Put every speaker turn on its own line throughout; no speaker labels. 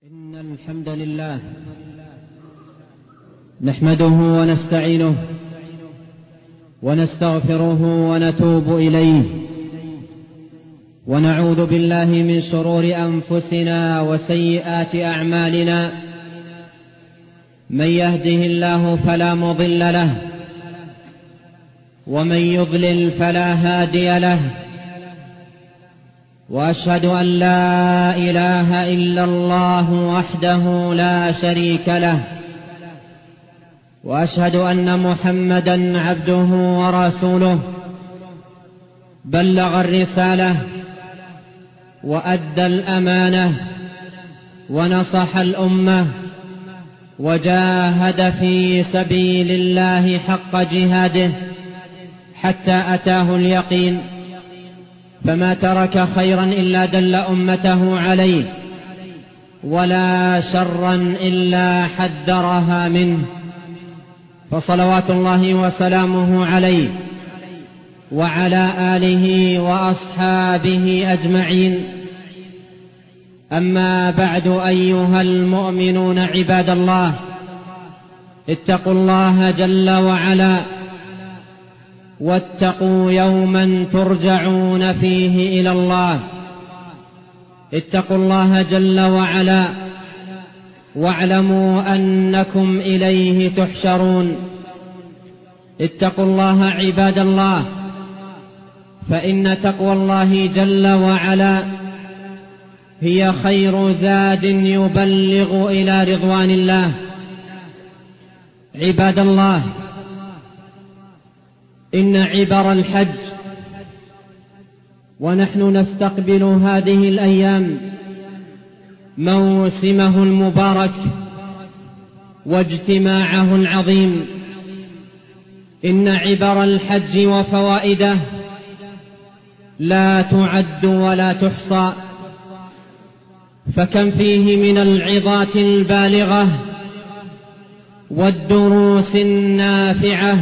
إن الحمد لله نحمده ونستعينه ونستغفره ونتوب إليه ونعوذ بالله من شرور أنفسنا وسيئات أعمالنا. من يهده الله فلا مضل له ومن يضلل فلا هادي له، وأشهد أن لا إله إلا الله وحده لا شريك له، وأشهد أن محمدا عبده ورسوله، بلغ الرسالة وأدى الأمانة ونصح الأمة وجاهد في سبيل الله حق جهاده حتى أتاه اليقين، فما ترك خيرا إلا دل أمته عليه، ولا شرا إلا حذرها منه، فصلوات الله وسلامه عليه وعلى آله وأصحابه أجمعين. أما بعد، أيها المؤمنون عباد الله، اتقوا الله جل وعلا، واتقوا يوما ترجعون فيه إلى الله. اتقوا الله جل وعلا واعلموا أنكم إليه تحشرون. اتقوا الله عباد الله، فإن تقوى الله جل وعلا هي خير زاد يبلغ إلى رضوان الله. عباد الله، إن عبر الحج ونحن نستقبل هذه الأيام موسمه المبارك واجتماعه العظيم، إن عبر الحج وفوائده لا تعد ولا تحصى، فكم فيه من العظات البالغة والدروس النافعة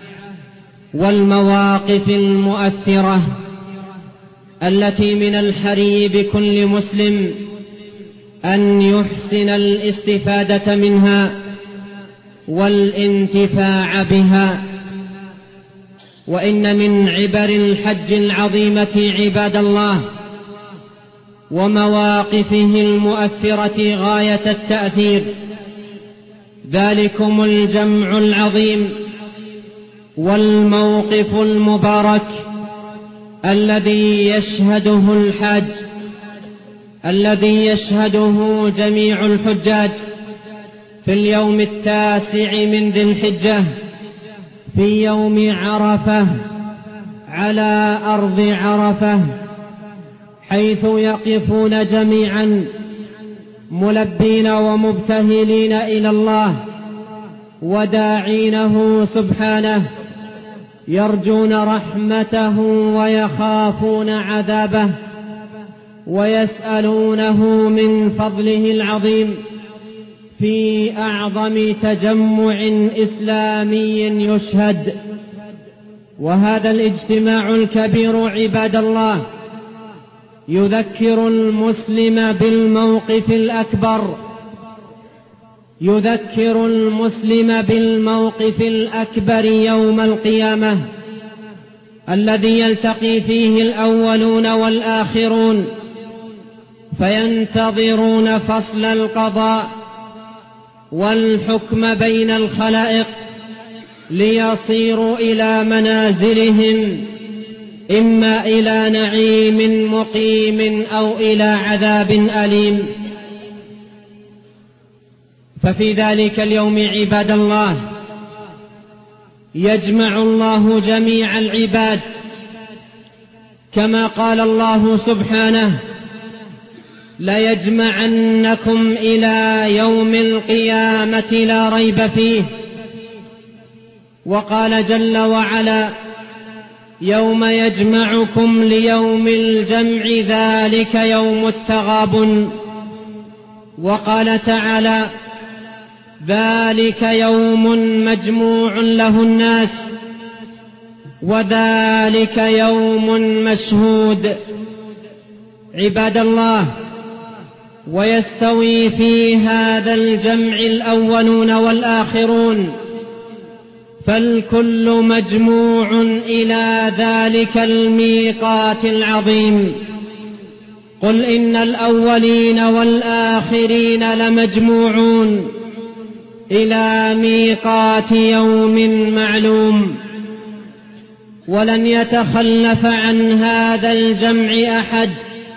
والمواقف المؤثرة التي من الحري بكل مسلم أن يحسن الاستفادة منها والانتفاع بها. وإن من عبر الحج العظيمة عباد الله ومواقفه المؤثرة غاية التأثير ذلكم الجمع العظيم والموقف المبارك الذي يشهده الحاج، الذي يشهده جميع الحجاج في اليوم 9 من ذي الحجة، في يوم عرفة، على أرض عرفة، حيث يقفون جميعا ملبين ومبتهلين إلى الله وداعينه سبحانه، يرجون رحمته ويخافون عذابه، ويسألونه من فضله العظيم في أعظم تجمع إسلامي يشهد. وهذا الاجتماع الكبير عباد الله يذكر المسلم بالموقف الأكبر، يذكر المسلم بالموقف الأكبر يوم القيامة، الذي يلتقي فيه الأولون والآخرون فينتظرون فصل القضاء والحكم بين الخلائق ليصيروا إلى منازلهم، إما إلى نعيم مقيم أو إلى عذاب أليم. ففي ذلك اليوم عباد الله يجمع الله جميع العباد، كما قال الله سبحانه: ليجمعنكم إلى يوم القيامة لا ريب فيه. وقال جل وعلا: يوم يجمعكم ليوم الجمع ذلك يوم التغابن. وقال تعالى: ذلك يوم مجموع له الناس وذلك يوم مشهود. عباد الله، ويستوي في هذا الجمع الأولون والآخرون، فالكل مجموع إلى ذلك الميقات العظيم. قل إن الأولين والآخرين لمجموعون إلى ميقات يوم معلوم. ولن يتخلف عن هذا الجمع أحد،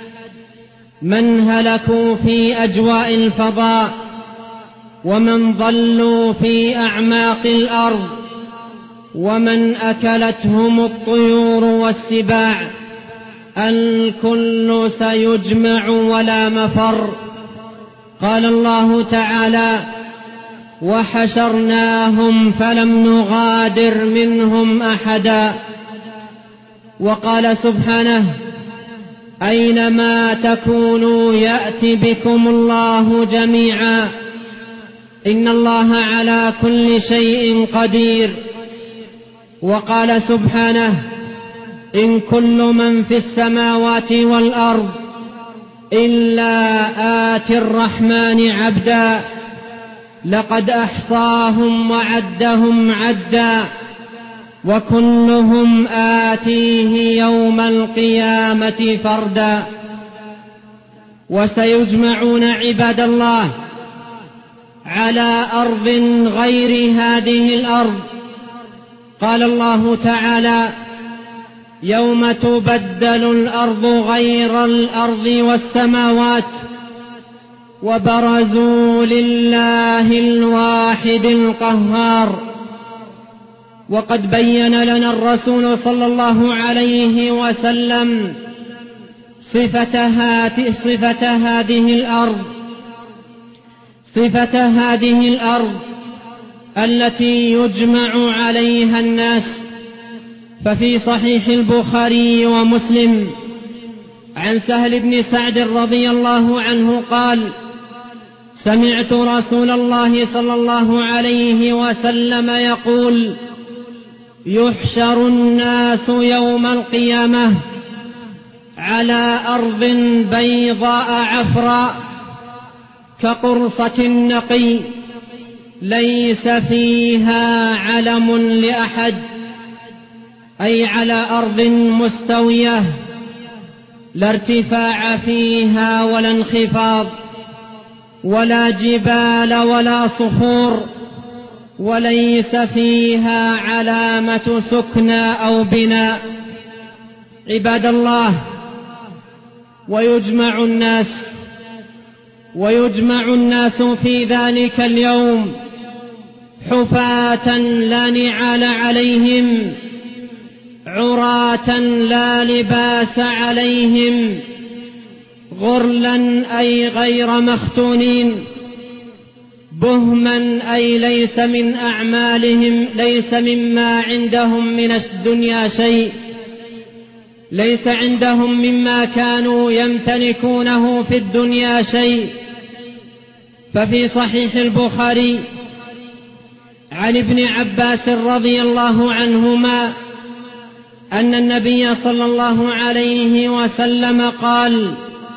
من هلكوا في أجواء الفضاء، ومن ضلوا في أعماق الأرض، ومن أكلتهم الطيور والسباع، الكل سيجمع ولا مفر. قال الله تعالى: وحشرناهم فلم نغادر منهم أحدا. وقال سبحانه: أينما تكونوا يأت بكم الله جميعا، إن الله على كل شيء قدير. وقال سبحانه: إن كل من في السماوات والأرض إلا آتي الرحمن عبدا، لقد أحصاهم وعدهم عدا، وكلهم آتيه يوم القيامة فردا. وسيجمعون عباد الله على أرض غير هذه الأرض. قال الله تعالى: يوم تبدل الأرض غير الأرض والسماوات، وبرزوا لله الواحد القهار. وقد بين لنا الرسول صلى الله عليه وسلم صفة هذه الأرض التي يجمع عليها الناس. ففي صحيح البخاري ومسلم عن سهل بن سعد رضي الله عنه قال: سمعت رسول الله صلى الله عليه وسلم يقول: يحشر الناس يوم القيامة على أرض بيضاء عفراء كقرصة النقي، ليس فيها علم لأحد، أي على أرض مستوية لا ارتفاع فيها ولا انخفاض، ولا جبال ولا صخور، وليس فيها علامة سكنى أو بناء. عباد الله، ويجمع الناس في ذلك اليوم حفاة لا نعال عليهم، عراة لا لباس عليهم، غرلا أي غير مختونين، بهما أي ليس من أعمالهم، ليس مما عندهم من الدنيا شيء، ليس عندهم مما كانوا يمتلكونه في الدنيا شيء. ففي صحيح البخاري عن ابن عباس رضي الله عنهما أن النبي صلى الله عليه وسلم قال: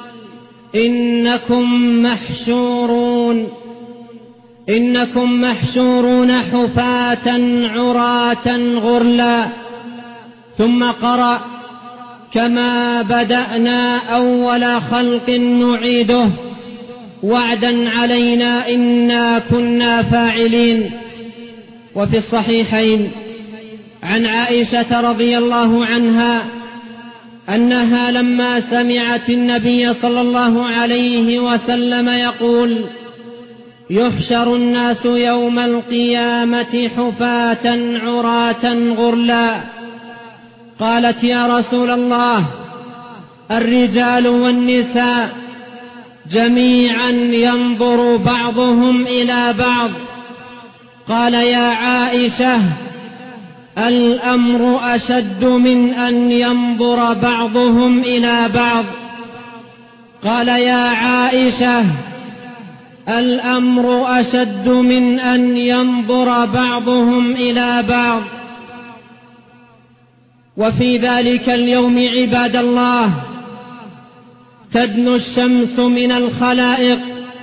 إنكم محشورون حفاة عراة غرلا. ثم قرأ: كما بدأنا أول خلق نعيده وعدا علينا إنا كنا فاعلين. وفي الصحيحين عن عائشة رضي الله عنها أنها لما سمعت النبي صلى الله عليه وسلم يقول: يحشر الناس يوم القيامة حفاة عراة غرلا، قالت: يا رسول الله، الرجال والنساء جميعا ينظر بعضهم إلى بعض. قال: يا عائشة، الأمر أشد من أن ينظر بعضهم إلى بعض. قال: يا عائشة، الأمر أشد من أن ينظر بعضهم إلى بعض. وفي ذلك اليوم عباد الله تدنو الشمس من الخلائق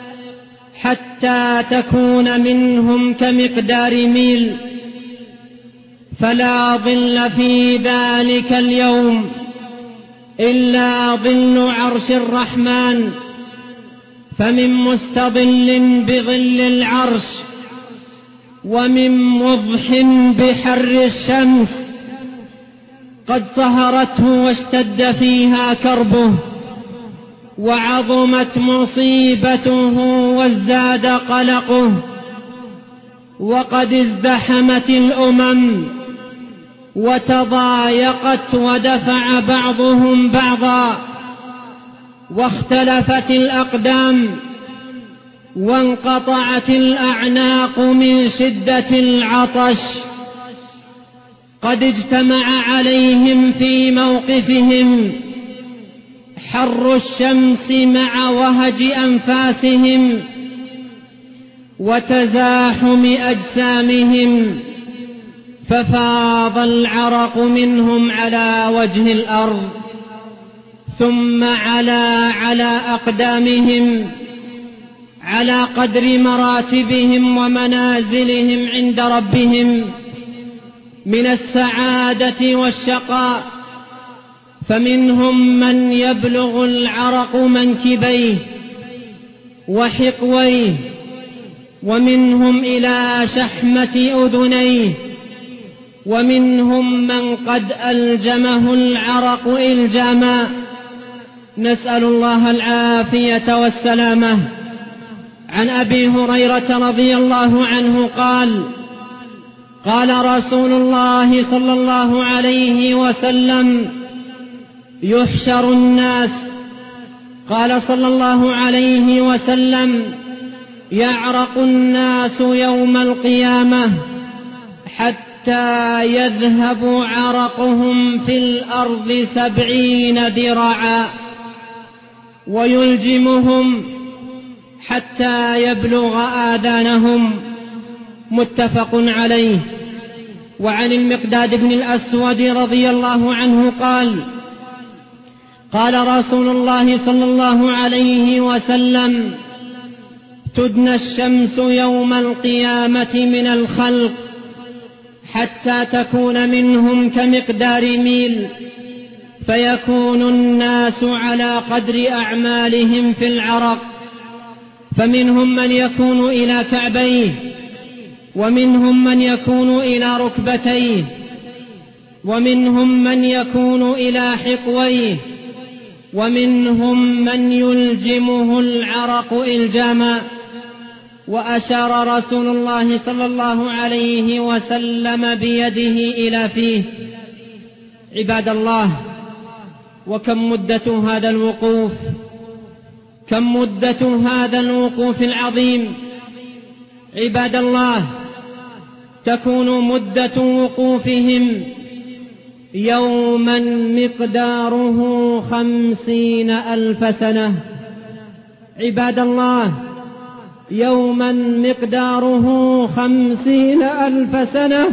حتى تكون منهم كمقدار ميل، فلا ظل في ذلك اليوم إلا ظل عرش الرحمن، فمن مستظل بظل العرش، ومن مضح بحر الشمس قد صهرته واشتد فيها كربه، وعظمت مصيبته وازداد قلقه، وقد ازدحمت الأمم وتضايقت ودفع بعضهم بعضا، واختلفت الأقدام وانقطعت الأعناق من شدة العطش. قد اجتمع عليهم في موقفهم حر الشمس مع وهج أنفاسهم وتزاحم أجسامهم، ففاض العرق منهم على وجه الأرض، ثم على أقدامهم على قدر مراتبهم ومنازلهم عند ربهم من السعادة والشقاء. فمنهم من يبلغ العرق منكبيه وحقويه، ومنهم إلى شحمة أذنيه، ومنهم من قد ألجمه العرق إلجاما، نسأل الله العافية والسلامة. عن أبي هريرة رضي الله عنه قال: قال رسول الله صلى الله عليه وسلم: يحشر الناس، قال صلى الله عليه وسلم: يعرق الناس يوم القيامة حتى يذهب عرقهم في الأرض 70 ذراعا، ويلجمهم حتى يبلغ آذانهم، متفق عليه. وعن المقداد بن الأسود رضي الله عنه قال: قال رسول الله صلى الله عليه وسلم: تدنى الشمس يوم القيامة من الخلق حتى تكون منهم كمقدار ميل، فيكون الناس على قدر أعمالهم في العرق، فمنهم من يكون إلى كعبيه، ومنهم من يكون إلى ركبتيه، ومنهم من يكون إلى حقويه، ومنهم من يلجمه العرق إلجاما. وأشار رسول الله صلى الله عليه وسلم بيده إلى فيه. عباد الله، وكم مدة هذا الوقوف، كم مدة هذا الوقوف العظيم. عباد الله، تكون مدة وقوفهم يوما مقداره 50,000 سنة. عباد الله، يوما مقداره 50,000 سنة.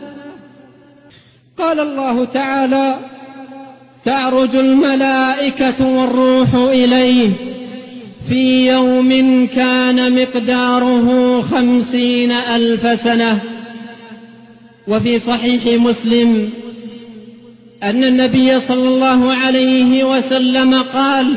قال الله تعالى: تعرج الملائكة والروح إليه في يوم كان مقداره 50,000 سنة. وفي صحيح مسلم أن النبي صلى الله عليه وسلم قال: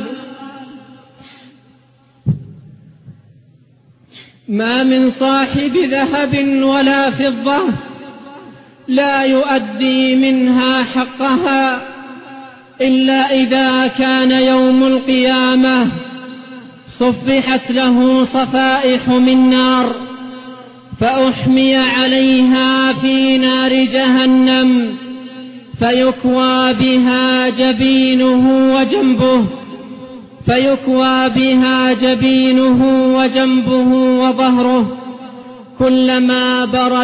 ما من صاحب ذهب ولا فضة لا يؤدي منها حقها إلا إذا كان يوم القيامة صفحت له صفائح من نار، فأحمي عليها في نار جهنم، فيكوى بها جبينه وجنبه، فيكوى بها جبينه وجنبه وظهره، كلما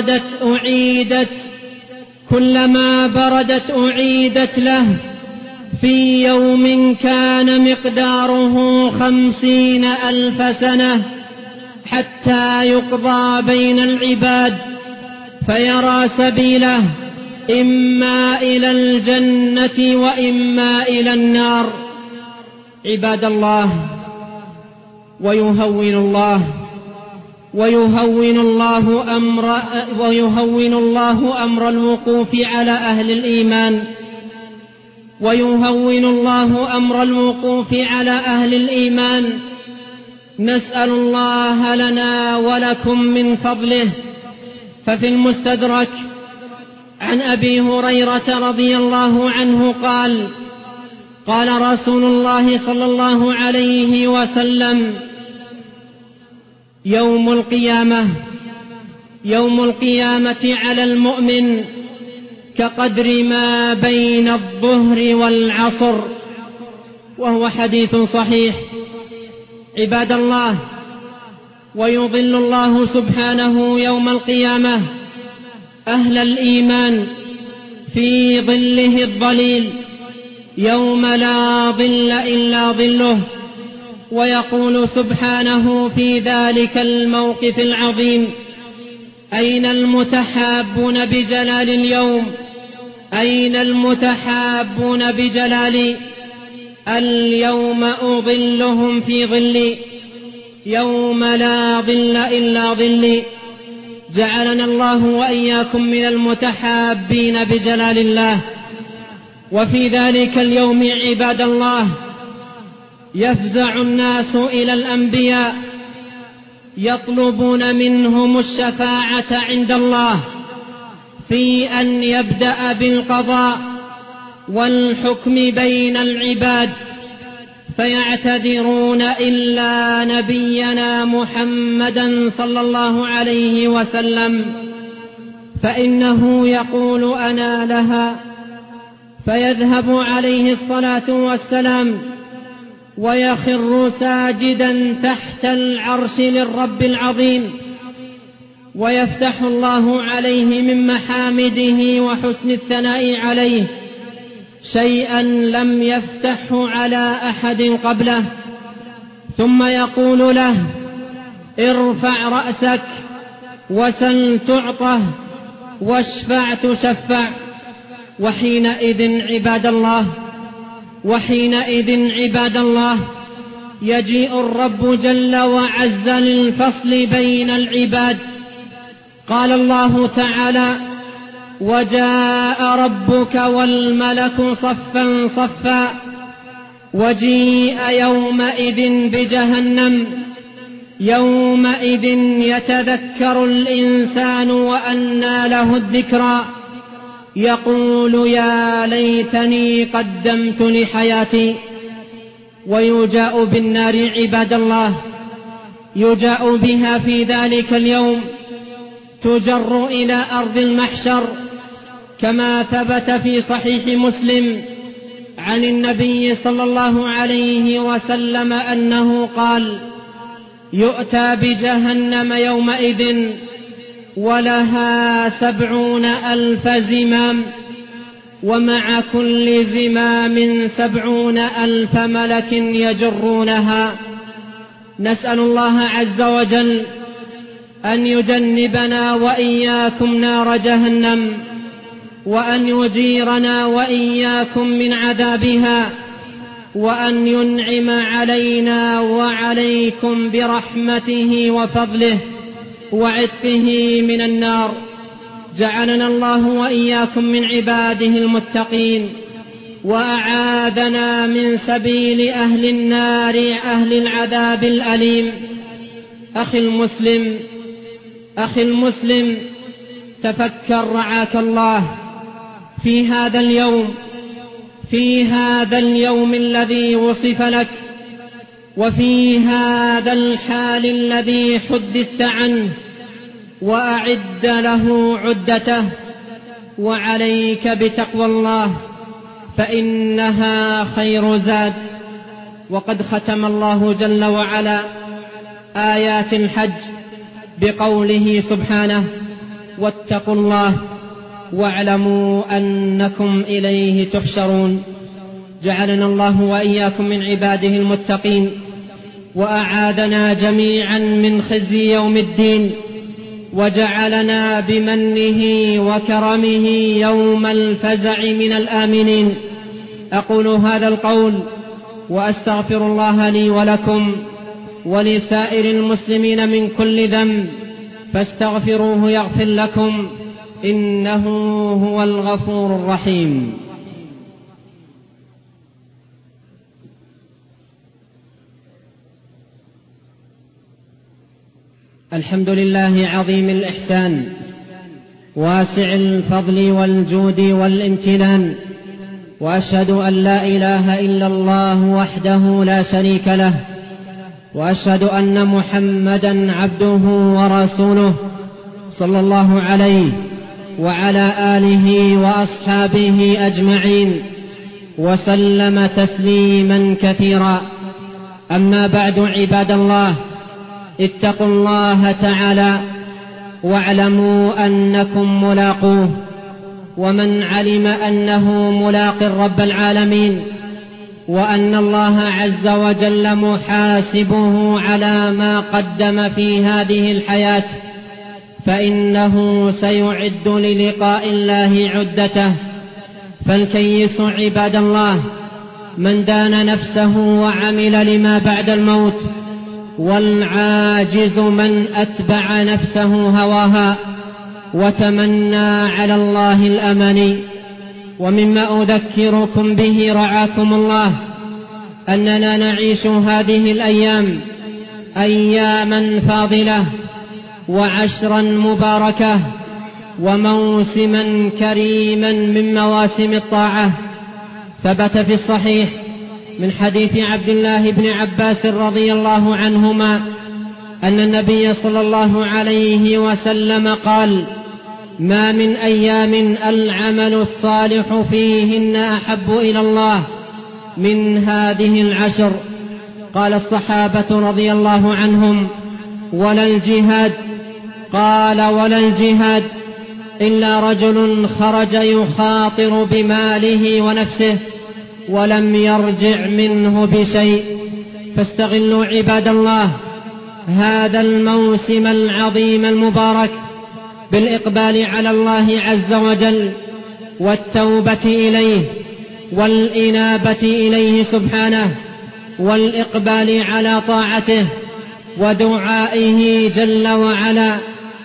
بردت أعيدت له في يوم كان مقداره 50,000 سنة، حتى يقضى بين العباد فيرى سبيله إما إلى الجنة وإما إلى النار. عباد الله، ويهون الله أمر الوقوف على أهل الإيمان، ويهون الله أمر الوقوف على أهل الإيمان. نسأل الله لنا ولكم من فضله. ففي المستدرك عن أبي هريرة رضي الله عنه قال: قال رسول الله صلى الله عليه وسلم: يوم القيامة على المؤمن كقدر ما بين الظهر والعصر. وهو حديث صحيح. عباد الله، ويظل الله سبحانه يوم القيامة أهل الإيمان في ظله الظليل يوم لا ظل إلا ظله، ويقول سبحانه في ذلك الموقف العظيم: أين المتحابون بجلال اليوم؟ أين المتحابون بجلالي؟ اليوم أظلهم في ظلي يوم لا ظل إلا ظلي. جعلنا الله وإياكم من المتحابين بجلال الله. وفي ذلك اليوم عباد الله يفزع الناس إلى الأنبياء يطلبون منهم الشفاعة عند الله في أن يبدأ بالقضاء والحكم بين العباد، فيعتذرون إلا نبينا محمدا صلى الله عليه وسلم، فإنه يقول: أنا لها. فيذهب عليه الصلاة والسلام ويخر ساجدا تحت العرش للرب العظيم، ويفتح الله عليه من محامده وحسن الثناء عليه شيئا لم يفتحه على أحد قبله، ثم يقول له: ارفع رأسك وسل تعطه واشفع تشفع. وحينئذ عباد الله يجيء الرب جل وعز للفصل بين العباد. قال الله تعالى: وجاء ربك والملك صفا صفا وجيء يومئذ بجهنم يومئذ يتذكر الإنسان وأنى له الذكرى يقول: يا ليتني قدمت لحياتي. ويجاء بالنار عباد الله، يجاء بها في ذلك اليوم، تجر إلى أرض المحشر، كما ثبت في صحيح مسلم عن النبي صلى الله عليه وسلم أنه قال: يؤتى بجهنم يومئذ ولها 70,000 زمام، ومع كل زمام 70,000 ملك يجرونها. نسأل الله عز وجل أن يجنبنا وإياكم نار جهنم، وأن يجيرنا وإياكم من عذابها، وأن ينعم علينا وعليكم برحمته وفضله وعتقه من النار. جعلنا الله وإياكم من عباده المتقين، وأعاذنا من سبيل أهل النار أهل العذاب الأليم. أخي المسلم، تفكر رعاك الله في هذا اليوم الذي وصف لك، وفي هذا الحال الذي حدثت عنه، وأعد له عدته. وعليك بتقوى الله فإنها خير زاد. وقد ختم الله جل وعلا آيات الحج بقوله سبحانه: واتقوا الله واعلموا أنكم إليه تحشرون. جعلنا الله وإياكم من عباده المتقين، وأعاذنا جميعا من خزي يوم الدين، وجعلنا بمنه وكرمه يوم الفزع من الآمنين. أقول هذا القول وأستغفر الله لي ولكم ولسائر المسلمين من كل ذنب، فاستغفروه يغفر لكم، إنه هو الغفور الرحيم. الحمد لله عظيم الإحسان، واسع الفضل والجود والامتنان، وأشهد أن لا إله إلا الله وحده لا شريك له، وأشهد أن محمدا عبده ورسوله صلى الله عليه وعلى آله وأصحابه أجمعين وسلم تسليما كثيرا. أما بعد، عباد الله، اتقوا الله تعالى واعلموا أنكم ملاقوه، ومن علم أنه ملاق رب العالمين وأن الله عز وجل محاسبه على ما قدم في هذه الحياة فإنه سيعد للقاء الله عدته. فالكيس عباد الله من دان نفسه وعمل لما بعد الموت، والعاجز من أتبع نفسه هواها وتمنى على الله الأماني. ومما أذكركم به رعاكم الله أننا نعيش هذه الأيام أياما فاضلة وعشرا مباركة وموسما كريما من مواسم الطاعة. ثبت في الصحيح من حديث عبد الله بن عباس رضي الله عنهما أن النبي صلى الله عليه وسلم قال: ما من أيام العمل الصالح فيهن أحب إلى الله من هذه العشر. قال الصحابة رضي الله عنهم: ولا الجهاد؟ قال: ولا الجهاد إلا رجل خرج يخاطر بماله ونفسه ولم يرجع منه بشيء. فاستغلوا عباد الله هذا الموسم العظيم المبارك بالإقبال على الله عز وجل والتوبة إليه والإنابة إليه سبحانه، والإقبال على طاعته ودعائه جل وعلا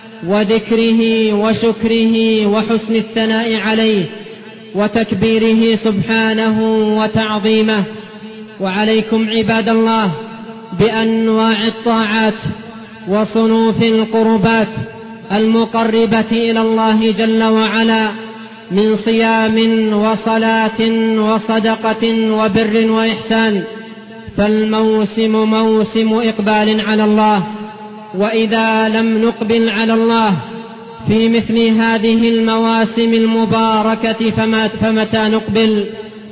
وذكره وشكره وحسن الثناء عليه وتكبيره سبحانه وتعظيمه. وعليكم عباد الله بأنواع الطاعات وصنوف القربات المقربة إلى الله جل وعلا من صيام وصلاة وصدقة وبر وإحسان. فالموسم موسم إقبال على الله، وإذا لم نقبل على الله في مثل هذه المواسم المباركة فمتى نقبل؟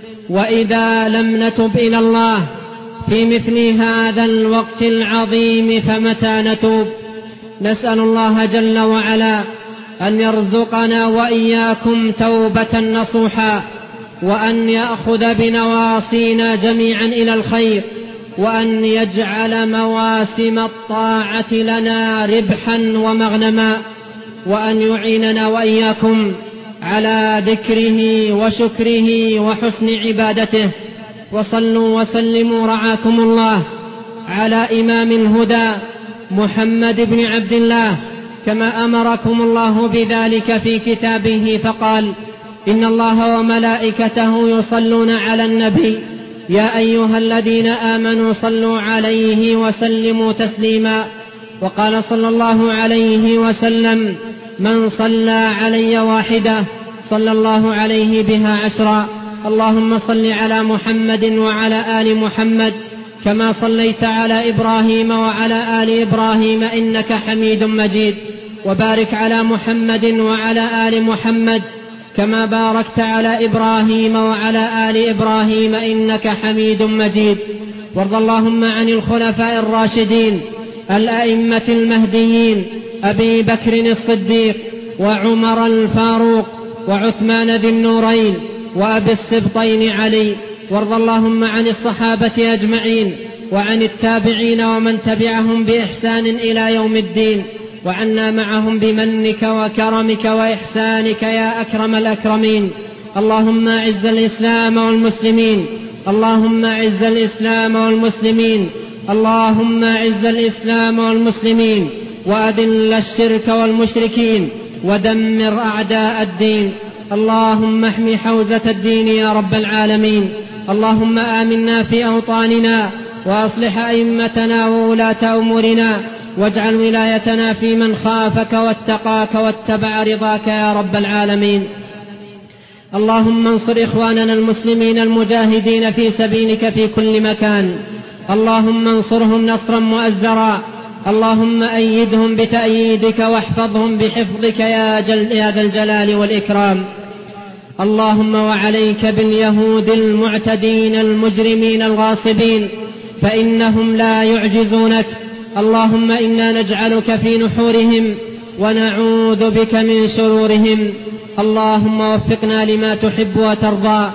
وإذا لم نتب إلى الله في مثل هذا الوقت العظيم فمتى نتوب؟ نسأل الله جل وعلا أن يرزقنا وإياكم توبة نصوحا، وأن يأخذ بنواصينا جميعا إلى الخير، وأن يجعل مواسم الطاعة لنا ربحا ومغنما، وأن يعيننا وإياكم على ذكره وشكره وحسن عبادته. وصلوا وسلموا رعاكم الله على إمام الهدى محمد بن عبد الله كما أمركم الله بذلك في كتابه، فقال: إن الله وملائكته يصلون على النبي يا أيها الذين آمنوا صلوا عليه وسلموا تسليما. وقال صلى الله عليه وسلم: من صلى علي واحدة صلى الله عليه بها 10. اللهم صل على محمد وعلى آل محمد كما صليت على إبراهيم وعلى آل إبراهيم إنك حميد مجيد، وبارك على محمد وعلى آل محمد كما باركت على إبراهيم وعلى آل إبراهيم إنك حميد مجيد. وارض اللهم عن الخلفاء الراشدين الأئمة المهديين أبي بكر الصديق وعمر الفاروق وعثمان ذي النورين وأبي السبطين علي. وارض اللهم عن الصحابة أجمعين وعن التابعين ومن تبعهم بإحسان إلى يوم الدين، وعنا معهم بمنك وكرمك وإحسانك يا أكرم الأكرمين. اللهم أعز الإسلام والمسلمين، اللهم أعز الإسلام والمسلمين، اللهم أعز الإسلام والمسلمين، وأذل الشرك والمشركين، ودمر أعداء الدين. اللهم احمِ حوزة الدين يا رب العالمين. اللهم آمنا في أوطاننا، وأصلح أئمتنا وولاة أمورنا، واجعل ولايتنا في من خافك واتقاك واتبع رضاك يا رب العالمين. اللهم انصر إخواننا المسلمين المجاهدين في سبيلك في كل مكان، اللهم انصرهم نصرا مؤزرا، اللهم أيدهم بتأييدك واحفظهم بحفظك يا ذا الجلال والإكرام. اللهم وعليك باليهود المعتدين المجرمين الغاصبين، فإنهم لا يعجزونك. اللهم إنا نجعلك في نحورهم ونعوذ بك من شرورهم. اللهم وفقنا لما تحب وترضى،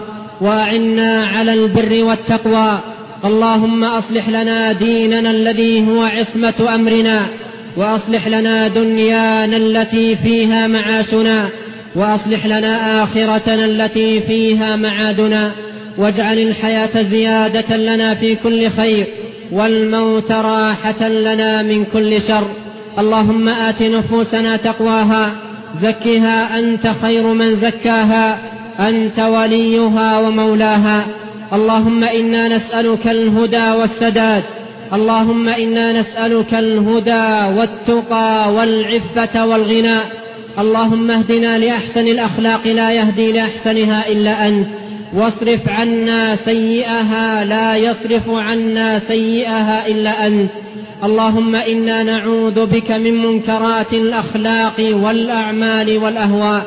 وأعنا على البر والتقوى. اللهم أصلح لنا ديننا الذي هو عصمة أمرنا، وأصلح لنا دنيانا التي فيها معاشنا، وأصلح لنا آخرتنا التي فيها معادنا، واجعل الحياة زيادة لنا في كل خير، والموت راحة لنا من كل شر. اللهم آت نفوسنا تقواها، زكها أنت خير من زكاها، أنت وليها ومولاها. اللهم إنا نسألك الهدى والسداد، اللهم إنا نسألك الهدى والتقى والعفة والغنى. اللهم اهدنا لأحسن الأخلاق لا يهدي لأحسنها إلا أنت، واصرف عنا سيئها لا يصرف عنا سيئها إلا أنت. اللهم إنا نعوذ بك من منكرات الأخلاق والأعمال والأهواء.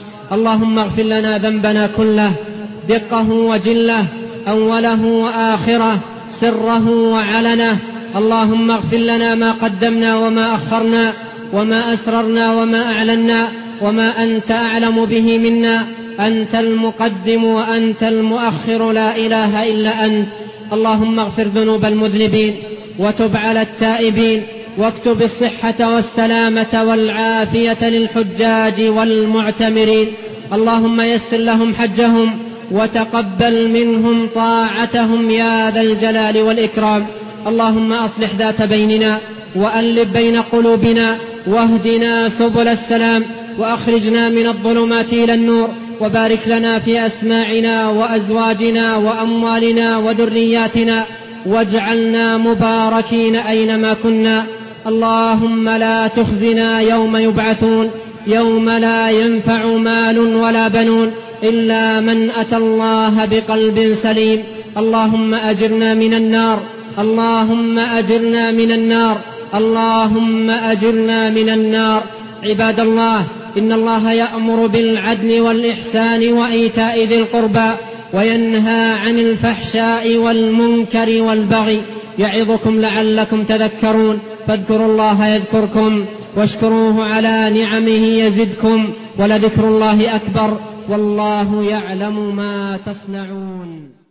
اللهم اغفر لنا ذنبنا كله، دقه وجله، أوله وآخره، سره وعلنه. اللهم اغفر لنا ما قدمنا وما أخرنا، وما أسررنا وما أعلنا، وما أنت أعلم به منا. أنت المقدم وأنت المؤخر، لا إله إلا أنت. اللهم اغفر ذنوب المذنبين، وتب على التائبين، واكتب الصحة والسلامة والعافية للحجاج والمعتمرين. اللهم يسر لهم حجهم، وتقبل منهم طاعتهم يا ذا الجلال والإكرام. اللهم أصلح ذات بيننا، وألف بين قلوبنا، واهدنا سبل السلام، وأخرجنا من الظلمات إلى النور، وبارك لنا في أسماعنا وأزواجنا وأموالنا وذرياتنا، واجعلنا مباركين أينما كنا. اللهم لا تخزنا يوم يبعثون، يوم لا ينفع مال ولا بنون إلا من أتى الله بقلب سليم. اللهم أجرنا من النار، اللهم أجرنا من النار، اللهم أجرنا من النار. عباد الله، إن الله يأمر بالعدل والإحسان وإيتاء ذي القربى، وينهى عن الفحشاء والمنكر والبغي، يعظكم لعلكم تذكرون. فاذكروا الله يذكركم، واشكروه على نعمه يزدكم، ولذكر الله أكبر، والله يعلم ما تصنعون.